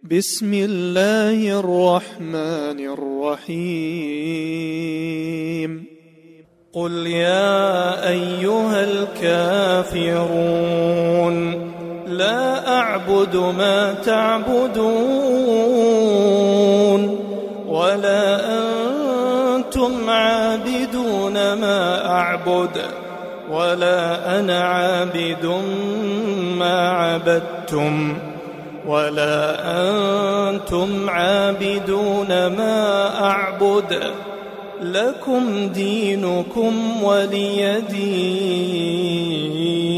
بسم الله الرحمن الرحيم قل يا أيها الكافرون لا أعبد ما تعبدون ولا أنتم عابدون ما أعبد ولا أنا عابد ما عبدتم ولا أنتم عابدون ما أعبد لكم دينكم ولي دين.